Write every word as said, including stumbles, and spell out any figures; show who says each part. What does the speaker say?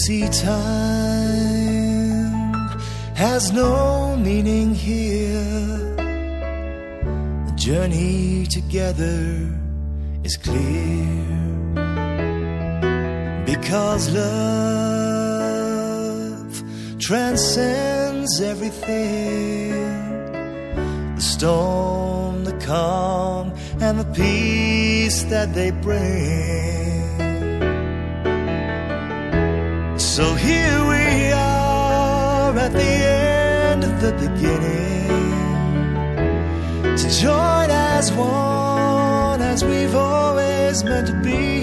Speaker 1: see, time has no meaning here. The journey together is clear, because love transcends everything. The storm, the calm, and the peace that they bring. So here we are at the end of the beginning, to join as one as we've always meant to be.